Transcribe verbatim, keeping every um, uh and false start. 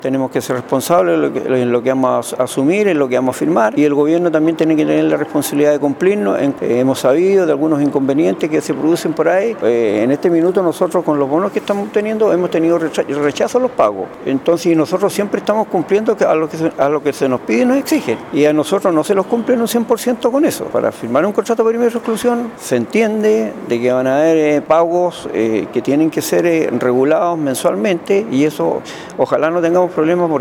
Tenemos que ser responsables en lo que, en lo que vamos a asumir, en lo que vamos a firmar, y el gobierno también tiene que tener la responsabilidad de cumplirnos. En, eh, hemos sabido de algunos inconvenientes que se producen por ahí. Eh, en este minuto nosotros con los bonos que estamos teniendo hemos tenido rechazo a los pagos. Entonces nosotros siempre estamos cumpliendo a lo que se, a lo que se nos pide y nos exige. Y a nosotros no se los cumplen un cien por ciento con eso. Para firmar un contrato de perímetro de exclusión se entiende de que van a haber eh, pagos eh, que tienen que ser eh, regulados mensualmente, y eso ojalá no tengamos problemas porque